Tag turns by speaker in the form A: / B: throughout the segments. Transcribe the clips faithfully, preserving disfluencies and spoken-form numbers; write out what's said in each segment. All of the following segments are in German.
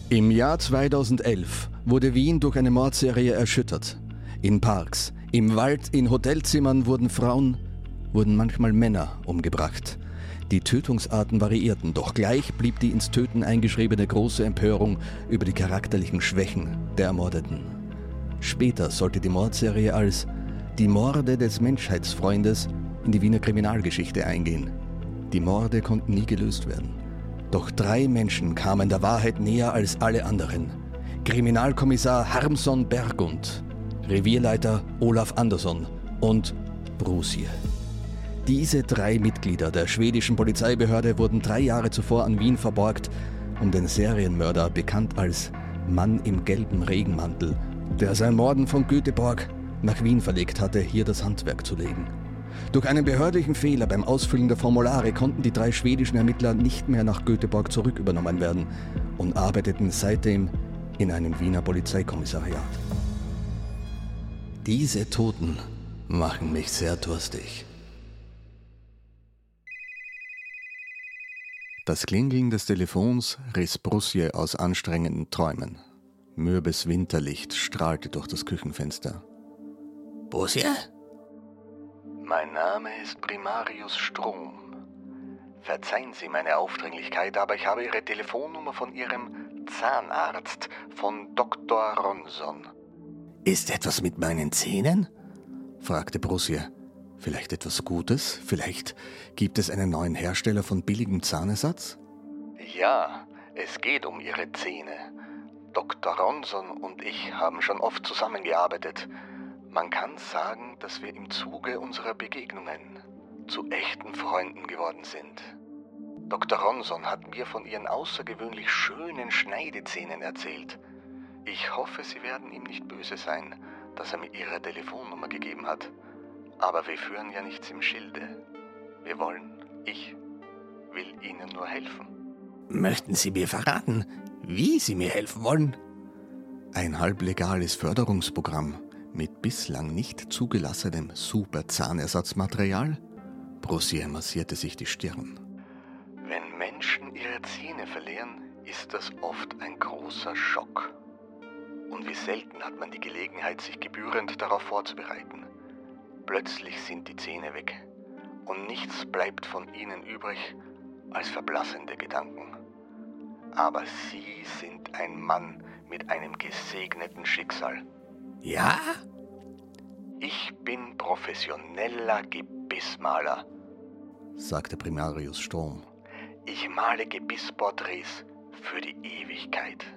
A: Im Jahr zweitausendelf wurde Wien durch eine Mordserie erschüttert. In Parks, im Wald, in Hotelzimmern wurden Frauen, wurden manchmal Männer umgebracht. Die Tötungsarten variierten, doch gleich blieb die ins Töten eingeschriebene große Empörung über die charakterlichen Schwächen der Ermordeten. Später sollte die Mordserie als die Morde des Menschheitsfreundes in die Wiener Kriminalgeschichte eingehen. Die Morde konnten nie gelöst werden. Doch drei Menschen kamen der Wahrheit näher als alle anderen. Kriminalkommissar Harmson Bergund, Revierleiter Olaf Andersson und Brucier. Diese drei Mitglieder der schwedischen Polizeibehörde wurden drei Jahre zuvor an Wien verborgt, um den Serienmörder, bekannt als Mann im gelben Regenmantel, der sein Morden von Göteborg nach Wien verlegt hatte, hier das Handwerk zu legen. Durch einen behördlichen Fehler beim Ausfüllen der Formulare konnten die drei schwedischen Ermittler nicht mehr nach Göteborg zurückübernommen werden und arbeiteten seitdem in einem Wiener Polizeikommissariat. Diese Toten machen mich sehr durstig. Das Klingeln des Telefons riss Brucier aus anstrengenden Träumen. Mürbes Winterlicht strahlte durch das Küchenfenster.
B: Brucier?
A: Mein Name ist Primarius Strom. Verzeihen Sie meine Aufdringlichkeit, aber ich habe Ihre Telefonnummer von Ihrem Zahnarzt, von Doktor Ronson.
B: Ist etwas mit meinen Zähnen?
A: Fragte Brucier. Vielleicht etwas Gutes? Vielleicht gibt es einen neuen Hersteller von billigem Zahnersatz? Ja, es geht um Ihre Zähne. Doktor Ronson und ich haben schon oft zusammengearbeitet. Man kann sagen, dass wir im Zuge unserer Begegnungen zu echten Freunden geworden sind. Doktor Ronson hat mir von Ihren außergewöhnlich schönen Schneidezähnen erzählt. Ich hoffe, Sie werden ihm nicht böse sein, dass er mir Ihre Telefonnummer gegeben hat. Aber wir führen ja nichts im Schilde. Wir wollen, ich will Ihnen nur helfen.
B: Möchten Sie mir verraten, wie Sie mir helfen wollen?
A: Ein halblegales Förderungsprogramm mit bislang nicht zugelassenem Super-Zahnersatzmaterial? Brucier massierte sich die Stirn. Wenn Menschen ihre Zähne verlieren, ist das oft ein großer Schock. Und wie selten hat man die Gelegenheit, sich gebührend darauf vorzubereiten. Plötzlich sind die Zähne weg und nichts bleibt von ihnen übrig als verblassende Gedanken. Aber Sie sind ein Mann mit einem gesegneten Schicksal.
B: Ja?
A: Ich bin professioneller Gebissmaler, sagte Primarius Strom. Ich male Gebissporträts für die Ewigkeit.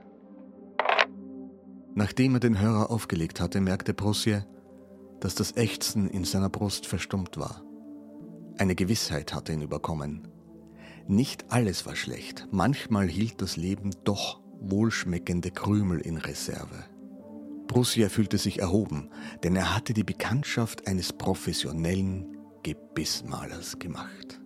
A: Nachdem er den Hörer aufgelegt hatte, merkte Brucier, dass das Ächzen in seiner Brust verstummt war. Eine Gewissheit hatte ihn überkommen. Nicht alles war schlecht. Manchmal hielt das Leben doch wohlschmeckende Krümel in Reserve. Brucier fühlte sich erhoben, denn er hatte die Bekanntschaft eines professionellen Gebissmalers gemacht.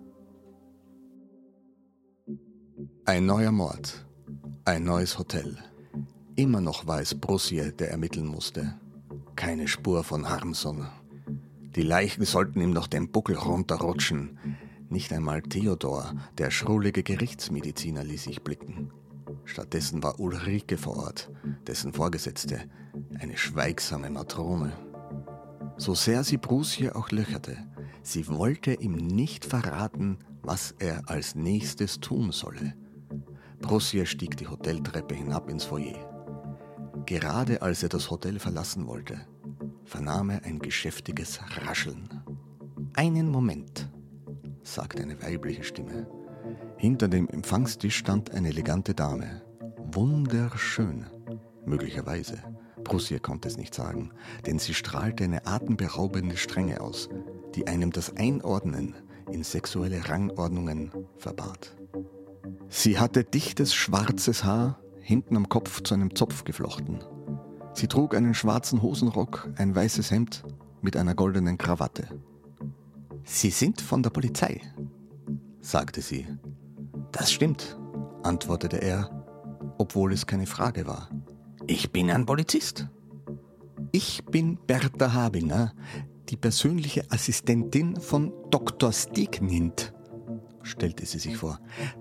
A: Ein neuer Mord, ein neues Hotel. Immer noch war es Brucier, der ermitteln musste. Keine Spur von Harmson. Die Leichen sollten ihm noch den Buckel runterrutschen. Nicht einmal Theodor, der schrullige Gerichtsmediziner, ließ sich blicken. Stattdessen war Ulrike vor Ort, dessen Vorgesetzte, eine schweigsame Matrone. So sehr sie Brucier auch löcherte, sie wollte ihm nicht verraten, was er als nächstes tun solle. Brucier stieg die Hoteltreppe hinab ins Foyer. Gerade als er das Hotel verlassen wollte, vernahm er ein geschäftiges Rascheln. »Einen Moment«, sagte eine weibliche Stimme. Hinter dem Empfangstisch stand eine elegante Dame. Wunderschön, möglicherweise. Brucier konnte es nicht sagen, denn sie strahlte eine atemberaubende Strenge aus, die einem das Einordnen in sexuelle Rangordnungen verbat. Sie hatte dichtes schwarzes Haar, hinten am Kopf zu einem Zopf geflochten. Sie trug einen schwarzen Hosenrock, ein weißes Hemd mit einer goldenen Krawatte. »Sie sind von der Polizei«, sagte sie. »Das stimmt«, antwortete er, obwohl es keine Frage war. »Ich bin ein Polizist. Ich bin Bertha Habinger, die persönliche Assistentin von Doktor Stegnind«, stellte sie sich vor.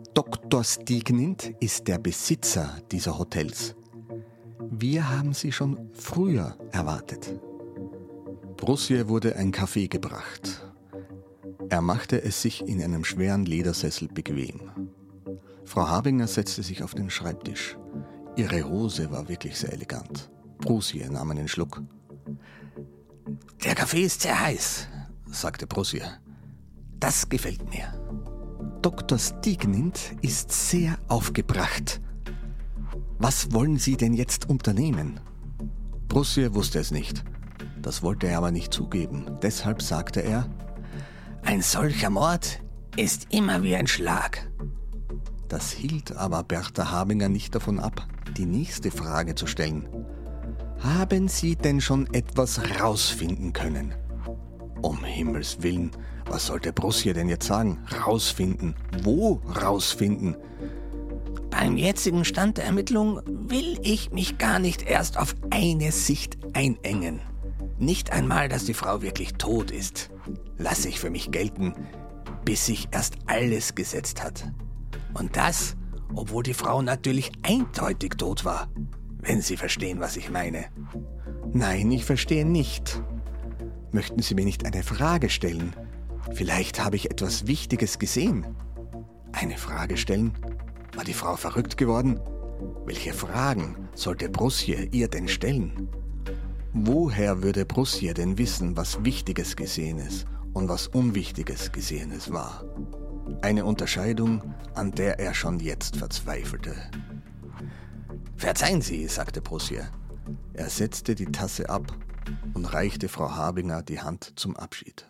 A: Doktor Stignint ist der Besitzer dieser Hotels. Wir haben Sie schon früher erwartet. Brusje wurde ein Kaffee gebracht. Er machte es sich in einem schweren Ledersessel bequem. Frau Habinger setzte sich auf den Schreibtisch. Ihre Hose war wirklich sehr elegant. Brusje nahm einen Schluck.
B: Der Kaffee ist sehr heiß, sagte Brusje. Das gefällt mir.
A: Doktor Stignint ist sehr aufgebracht. Was wollen Sie denn jetzt unternehmen? Brusje wusste es nicht. Das wollte er aber nicht zugeben. Deshalb sagte er,
B: ein solcher Mord ist immer wie ein Schlag.
A: Das hielt aber Bertha Habinger nicht davon ab, die nächste Frage zu stellen. Haben Sie denn schon etwas rausfinden können? Um Himmels Willen, was sollte Brusje denn jetzt sagen? Rausfinden? Wo rausfinden?
B: Beim jetzigen Stand der Ermittlung will ich mich gar nicht erst auf eine Sicht einengen. Nicht einmal, dass die Frau wirklich tot ist, lasse ich für mich gelten, bis sich erst alles gesetzt hat. Und das, obwohl die Frau natürlich eindeutig tot war, wenn Sie verstehen, was ich meine.
A: Nein, ich verstehe nicht. Möchten Sie mir nicht eine Frage stellen? Vielleicht habe ich etwas Wichtiges gesehen. Eine Frage stellen? War die Frau verrückt geworden? Welche Fragen sollte Brusje ihr denn stellen? Woher würde Brusje denn wissen, was Wichtiges Gesehenes und was Unwichtiges Gesehenes war? Eine Unterscheidung, an der er schon jetzt verzweifelte.
B: Verzeihen Sie, sagte Brusje.
A: Er setzte die Tasse ab und reichte Frau Habinger die Hand zum Abschied.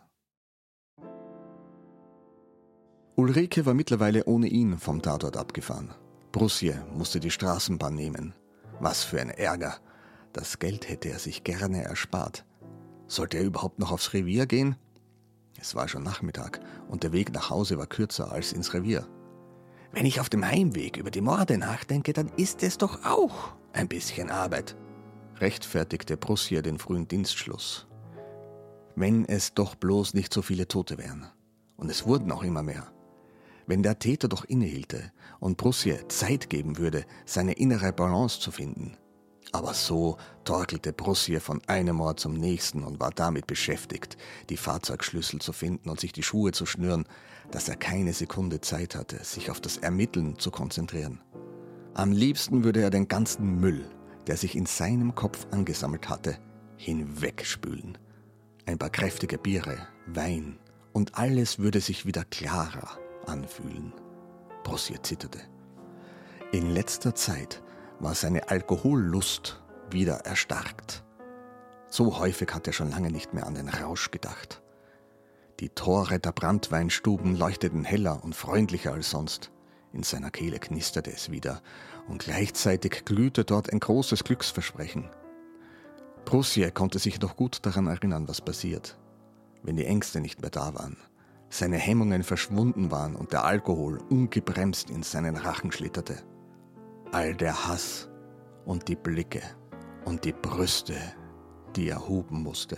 A: Ulrike war mittlerweile ohne ihn vom Tatort abgefahren. Brusje musste die Straßenbahn nehmen. Was für ein Ärger. Das Geld hätte er sich gerne erspart. Sollte er überhaupt noch aufs Revier gehen? Es war schon Nachmittag und der Weg nach Hause war kürzer als ins Revier.
B: Wenn ich auf dem Heimweg über die Morde nachdenke, dann ist es doch auch ein bisschen Arbeit,
A: rechtfertigte Brusje den frühen Dienstschluss. Wenn es doch bloß nicht so viele Tote wären. Und es wurden auch immer mehr. Wenn der Täter doch innehielte und Brusje Zeit geben würde, seine innere Balance zu finden. Aber so torkelte Brusje von einem Mord zum nächsten und war damit beschäftigt, die Fahrzeugschlüssel zu finden und sich die Schuhe zu schnüren, dass er keine Sekunde Zeit hatte, sich auf das Ermitteln zu konzentrieren. Am liebsten würde er den ganzen Müll, der sich in seinem Kopf angesammelt hatte, hinwegspülen. Ein paar kräftige Biere, Wein und alles würde sich wieder klarer anfühlen. Brusje zitterte. In letzter Zeit war seine Alkohollust wieder erstarkt. So häufig hat er schon lange nicht mehr an den Rausch gedacht. Die Tore der Branntweinstuben leuchteten heller und freundlicher als sonst. In seiner Kehle knisterte es wieder und gleichzeitig glühte dort ein großes Glücksversprechen. Brusje konnte sich noch gut daran erinnern, was passiert, wenn die Ängste nicht mehr da waren, seine Hemmungen verschwunden waren und der Alkohol ungebremst in seinen Rachen schlitterte. All der Hass und die Blicke und die Brüste, die er hupen musste.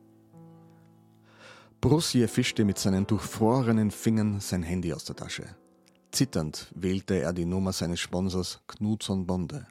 A: Brusje fischte mit seinen durchfrorenen Fingern sein Handy aus der Tasche. Zitternd wählte er die Nummer seines Sponsors Knutsson Bonde.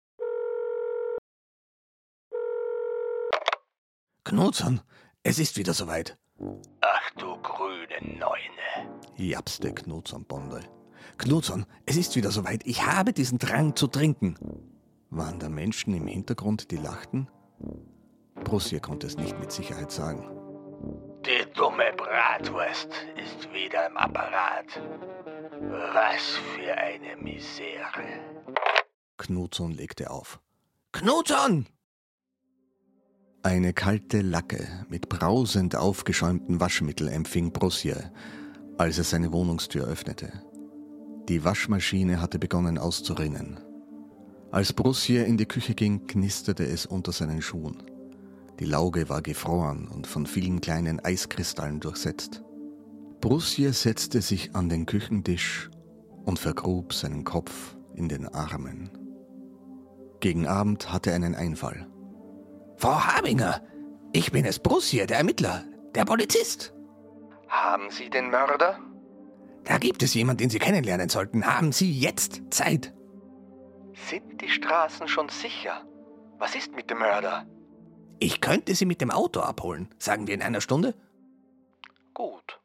B: Knutsson, es ist wieder soweit.
C: Ach du grüne Neune,
A: japste Knutsson Bonde.
B: Knutsson, es ist wieder soweit. Ich habe diesen Drang zu trinken.
A: Waren da Menschen im Hintergrund, die lachten? Brusje konnte es nicht mit Sicherheit sagen.
C: Die dumme Bratwurst ist wieder im Apparat. Was für eine Misere.
A: Knutsson legte auf.
B: Knutsson!
A: Eine kalte Lacke mit brausend aufgeschäumtem Waschmittel empfing Brusje, als er seine Wohnungstür öffnete. Die Waschmaschine hatte begonnen auszurinnen. Als Brusje in die Küche ging, knisterte es unter seinen Schuhen. Die Lauge war gefroren und von vielen kleinen Eiskristallen durchsetzt. Brusje setzte sich an den Küchentisch und vergrub seinen Kopf in den Armen. Gegen Abend hatte er einen Einfall.
B: Frau Habinger, ich bin es, Brusje, der Ermittler, der Polizist.
D: Haben Sie den Mörder?
B: Da gibt es jemanden, den Sie kennenlernen sollten. Haben Sie jetzt Zeit?
A: Sind die Straßen schon sicher? Was ist mit dem Mörder?
B: Ich könnte Sie mit dem Auto abholen. Sagen wir in einer Stunde?
A: Gut.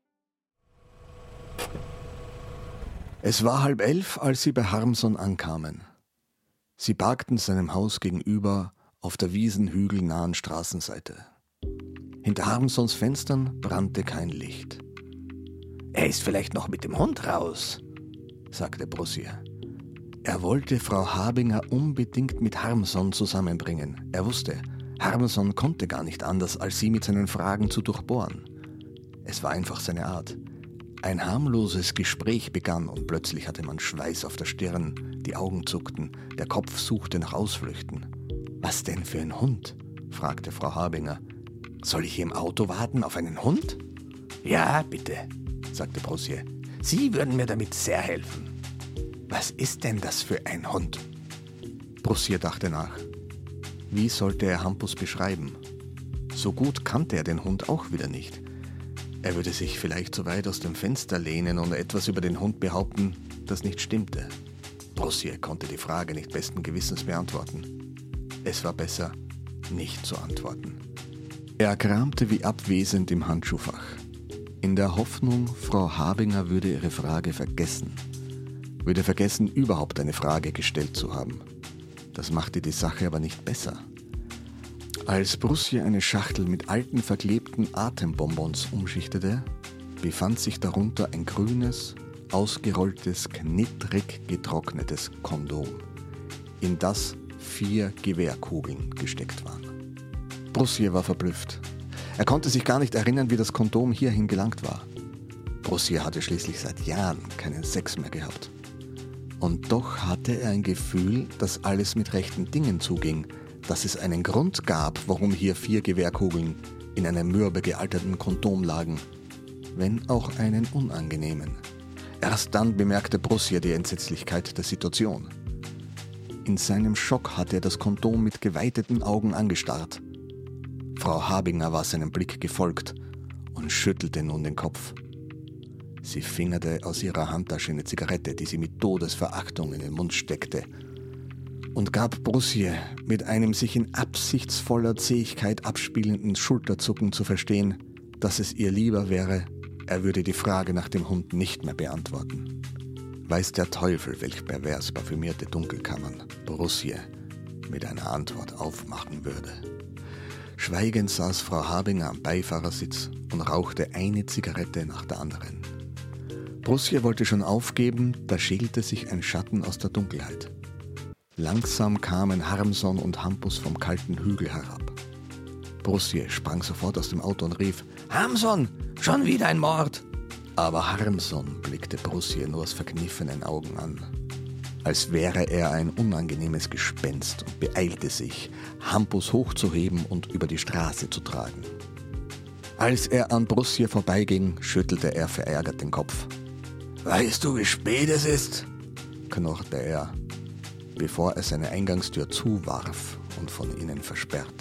A: Es war halb elf, als sie bei Harmson ankamen. Sie parkten seinem Haus gegenüber auf der wiesenhügelnahen Straßenseite. Hinter Harmsons Fenstern brannte kein Licht.
B: Er ist vielleicht noch mit dem Hund raus,
A: sagte Brossier. Er wollte Frau Habinger unbedingt mit Harmson zusammenbringen. Er wusste, Harmson konnte gar nicht anders, als sie mit seinen Fragen zu durchbohren. Es war einfach seine Art. Ein harmloses Gespräch begann und plötzlich hatte man Schweiß auf der Stirn, die Augen zuckten, der Kopf suchte nach Ausflüchten. »Was denn für ein Hund?« fragte Frau Habinger. »Soll ich hier im Auto warten auf einen Hund?«
B: »Ja, bitte«, sagte Brossier. »Sie würden mir damit sehr helfen.«
A: »Was ist denn das für ein Hund?« Brossier dachte nach. Wie sollte er Hampus beschreiben? So gut kannte er den Hund auch wieder nicht. Er würde sich vielleicht so weit aus dem Fenster lehnen und etwas über den Hund behaupten, das nicht stimmte. Brossier konnte die Frage nicht besten Gewissens beantworten. Es war besser, nicht zu antworten. Er kramte wie abwesend im Handschuhfach, in der Hoffnung, Frau Habinger würde ihre Frage vergessen, würde vergessen, überhaupt eine Frage gestellt zu haben. Das machte die Sache aber nicht besser. Als Brossier eine Schachtel mit alten, verklebten Atembonbons umschichtete, befand sich darunter ein grünes, ausgerolltes, knittrig getrocknetes Kondom, in das vier Gewehrkugeln gesteckt waren. Brossier war verblüfft. Er konnte sich gar nicht erinnern, wie das Kondom hierhin gelangt war. Brossier hatte schließlich seit Jahren keinen Sex mehr gehabt. Und doch hatte er ein Gefühl, dass alles mit rechten Dingen zuging, dass es einen Grund gab, warum hier vier Gewehrkugeln in einem mürbe gealterten Kondom lagen, wenn auch einen unangenehmen. Erst dann bemerkte Brossier die Entsetzlichkeit der Situation. In seinem Schock hatte er das Kondom mit geweiteten Augen angestarrt. Frau Habinger war seinem Blick gefolgt und schüttelte nun den Kopf. Sie fingerte aus ihrer Handtasche eine Zigarette, die sie mit Todesverachtung in den Mund steckte, und gab Brossier mit einem sich in absichtsvoller Zähigkeit abspielenden Schulterzucken zu verstehen, dass es ihr lieber wäre, er würde die Frage nach dem Hund nicht mehr beantworten. Weiß der Teufel, welch pervers parfümierte Dunkelkammern Brossier mit einer Antwort aufmachen würde. Schweigend saß Frau Habinger am Beifahrersitz und rauchte eine Zigarette nach der anderen. Brossier wollte schon aufgeben, da schälte sich ein Schatten aus der Dunkelheit. Langsam kamen Harmson und Hampus vom kalten Hügel herab. Brossier sprang sofort aus dem Auto und rief: »Harmson, schon wieder ein Mord!« Aber Harmson blickte Brossier nur aus verkniffenen Augen an, als wäre er ein unangenehmes Gespenst, und beeilte sich, Hampus hochzuheben und über die Straße zu tragen. Als er an Brossier vorbeiging, schüttelte er verärgert den Kopf. »Weißt du, wie spät es ist?« knurrte er, bevor er seine Eingangstür zuwarf und von innen versperrte.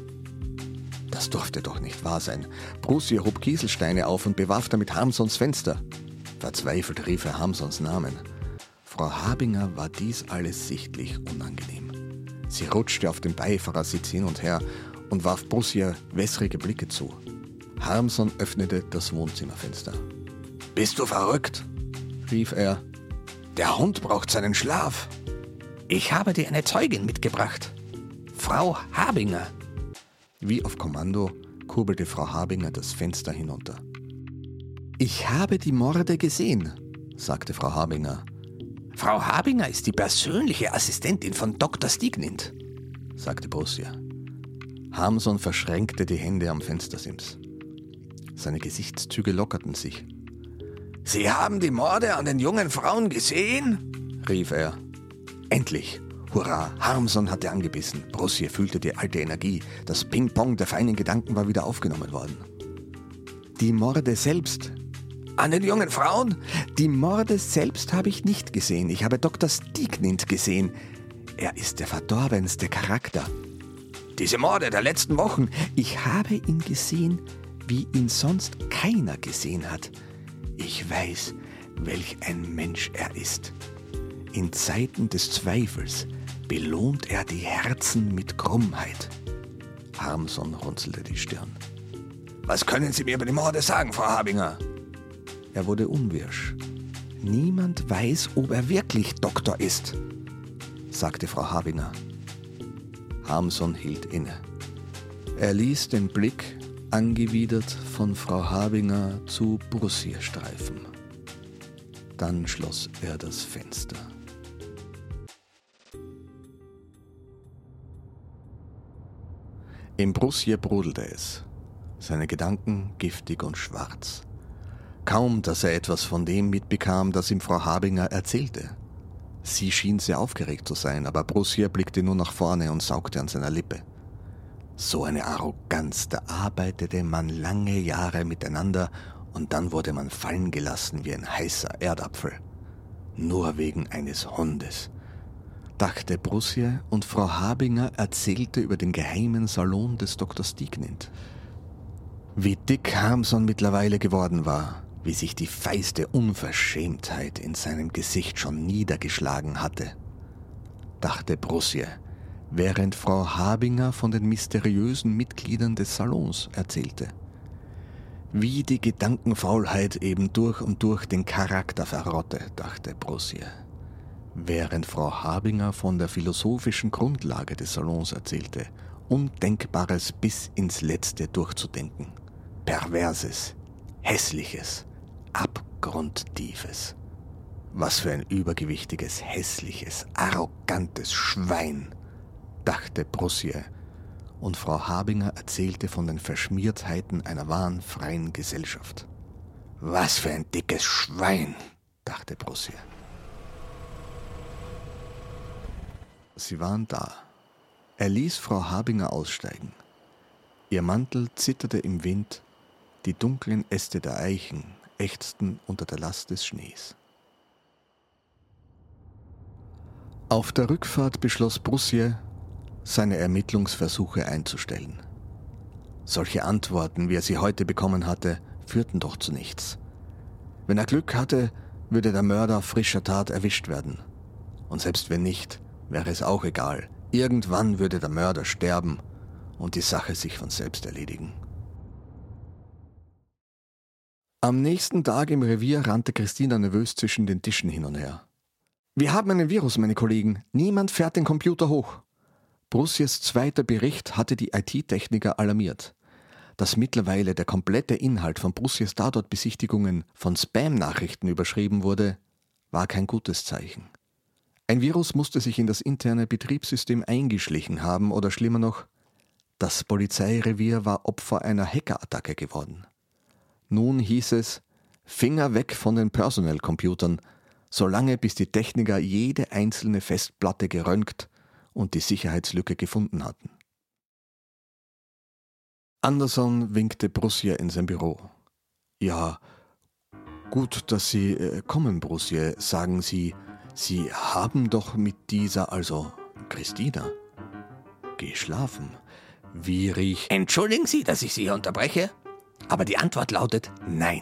A: Das durfte doch nicht wahr sein. Brossier hob Kieselsteine auf und bewarf damit Harmsons Fenster. Verzweifelt rief er Harmsons Namen. Frau Habinger war dies alles sichtlich unangenehm. Sie rutschte auf dem Beifahrersitz hin und her und warf Brossier wässrige Blicke zu. Harmson öffnete das Wohnzimmerfenster. »Bist du verrückt?« rief er. »Der Hund braucht seinen Schlaf.«
B: »Ich habe dir eine Zeugin mitgebracht. Frau Habinger.«
A: Wie auf Kommando kurbelte Frau Habinger das Fenster hinunter. »Ich habe die Morde gesehen«, sagte Frau Habinger.
B: »Frau Habinger ist die persönliche Assistentin von Doktor Stignint«,
A: sagte Brossier. Harmson verschränkte die Hände am Fenstersims. Seine Gesichtszüge lockerten sich. »Sie haben die Morde an den jungen Frauen gesehen?« rief er. Endlich! Hurra! Harmson hatte angebissen. Brossier fühlte die alte Energie. Das Ping-Pong der feinen Gedanken war wieder aufgenommen worden. »Die Morde selbst?« »An den jungen Frauen?« »Die Morde selbst habe ich nicht gesehen. Ich habe Doktor Stignint gesehen. Er ist der verdorbenste Charakter.« »Diese Morde der letzten Wochen?« »Ich habe ihn gesehen, wie ihn sonst keiner gesehen hat. Ich weiß,
B: welch ein Mensch er ist. In Zeiten des Zweifels belohnt er die Herzen mit Krummheit.
A: Harmson runzelte die Stirn.
B: Was können Sie mir über die Morde sagen, Frau Habinger?
A: Er wurde unwirsch.
B: Niemand weiß, ob er wirklich Doktor ist,
A: sagte Frau Habinger. Harmson hielt inne. Er ließ den Blick angewidert von Frau Habinger zu Brussier streifen. Dann schloss er das Fenster. Im Brussier brodelte es, seine Gedanken giftig und schwarz. Kaum, dass er etwas von dem mitbekam, das ihm Frau Habinger erzählte. Sie schien sehr aufgeregt zu sein, aber Brussier blickte nur nach vorne und saugte an seiner Lippe. So eine Arroganz, da arbeitete man lange Jahre miteinander und dann wurde man fallen gelassen wie ein heißer Erdapfel. Nur wegen eines Hundes, dachte Brussier, und Frau Habinger erzählte über den geheimen Salon des Doktor Stignint. Wie dick Harmson mittlerweile geworden war, wie sich die feiste Unverschämtheit in seinem Gesicht schon niedergeschlagen hatte, dachte Brussier, während Frau Habinger von den mysteriösen Mitgliedern des Salons erzählte. Wie die Gedankenfaulheit eben durch und durch den Charakter verrotte, dachte Brussier, während Frau Habinger von der philosophischen Grundlage des Salons erzählte, Undenkbares bis ins Letzte durchzudenken, Perverses, Hässliches, Abgrundtiefes. Was für ein übergewichtiges, hässliches, arrogantes Schwein, dachte Brussier, und Frau Habinger erzählte von den Verschmiertheiten einer wahren freien Gesellschaft. Was für ein dickes Schwein, dachte Brussier. Sie waren da. Er ließ Frau Habinger aussteigen. Ihr Mantel zitterte im Wind, die dunklen Äste der Eichen ächzten unter der Last des Schnees. Auf der Rückfahrt beschloss Brussier, seine Ermittlungsversuche einzustellen. Solche Antworten, wie er sie heute bekommen hatte, führten doch zu nichts. Wenn er Glück hatte, würde der Mörder auf frischer Tat erwischt werden. Und selbst wenn nicht, wäre es auch egal. Irgendwann würde der Mörder sterben und die Sache sich von selbst erledigen. Am nächsten Tag im Revier rannte Christina nervös zwischen den Tischen hin und her. Wir haben einen Virus, meine Kollegen. Niemand fährt den Computer hoch. Brussiers zweiter Bericht hatte die I T-Techniker alarmiert. Dass mittlerweile der komplette Inhalt von Brussiers Tatortbesichtigungen von Spam-Nachrichten überschrieben wurde, war kein gutes Zeichen. Ein Virus musste sich in das interne Betriebssystem eingeschlichen haben oder schlimmer noch, das Polizeirevier war Opfer einer Hackerattacke geworden. Nun hieß es, Finger weg von den Personal-Computern, solange bis die Techniker jede einzelne Festplatte geröntgt und die Sicherheitslücke gefunden hatten. Anderson winkte Brussier in sein Büro. Ja, gut, dass Sie äh, kommen, Brussier. Sagen Sie, Sie haben doch mit dieser, also Christina, geschlafen. Wie riecht...
B: Entschuldigen Sie, dass ich Sie hier unterbreche, aber die Antwort lautet nein.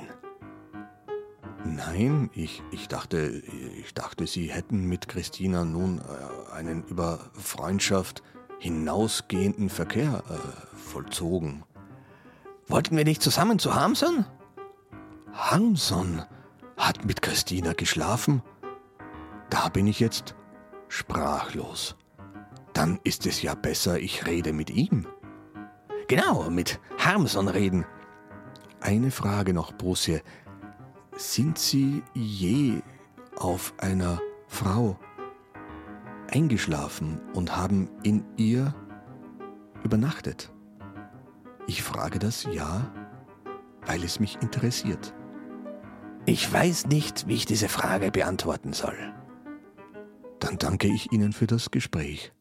A: Nein, ich, ich, dachte, ich dachte, Sie hätten mit Christina nun äh, einen über Freundschaft hinausgehenden Verkehr äh, vollzogen.
B: Wollten wir nicht zusammen zu Harmson?
A: Harmson hat mit Christina geschlafen? Da bin ich jetzt sprachlos. Dann ist es ja besser, ich rede mit ihm.
B: Genau, mit Harmson reden.
A: Eine Frage noch, Brussier. Sind Sie je auf einer Frau eingeschlafen und haben in ihr übernachtet? Ich frage das ja, weil es mich interessiert.
B: Ich weiß nicht, wie ich diese Frage beantworten soll.
A: Dann danke ich Ihnen für das Gespräch.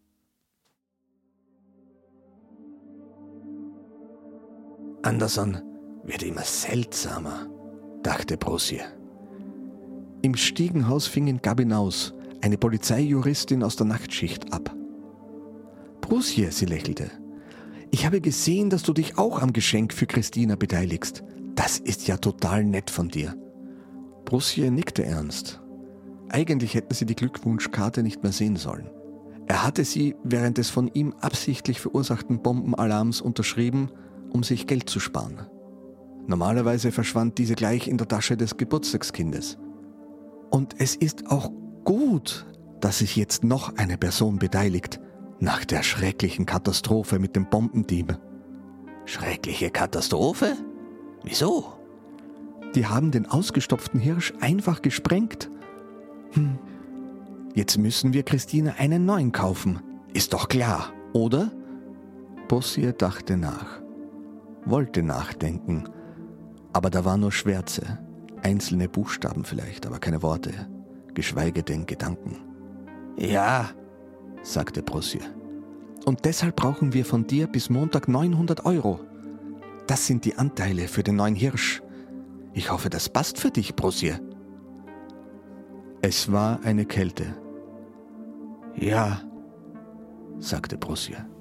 B: Anderson wird immer seltsamer, dachte Brussier.
A: Im Stiegenhaus fing in Gabinaus eine Polizeijuristin aus der Nachtschicht ab. Brussier, sie lächelte. Ich habe gesehen, dass du dich auch am Geschenk für Christina beteiligst. Das ist ja total nett von dir. Brossier nickte ernst. Eigentlich hätten sie die Glückwunschkarte nicht mehr sehen sollen. Er hatte sie während des von ihm absichtlich verursachten Bombenalarms unterschrieben, um sich Geld zu sparen. Normalerweise verschwand diese gleich in der Tasche des Geburtstagskindes. Und es ist auch gut, dass sich jetzt noch eine Person beteiligt, nach der schrecklichen Katastrophe mit dem Bombendieb.
B: Schreckliche Katastrophe? Wieso?
A: Die haben den ausgestopften Hirsch einfach gesprengt. Hm. Jetzt müssen wir Christine einen neuen kaufen. Ist doch klar, oder? Brossier dachte nach. Wollte nachdenken. Aber da war nur Schwärze. Einzelne Buchstaben vielleicht, aber keine Worte. Geschweige denn Gedanken.
B: Ja,
A: sagte Brossier. Und deshalb brauchen wir von dir bis Montag neunhundert Euro. Das sind die Anteile für den neuen Hirsch. Ich hoffe, das passt für dich, Brossier. Es war eine Kälte.
B: Ja,
A: sagte Brossier.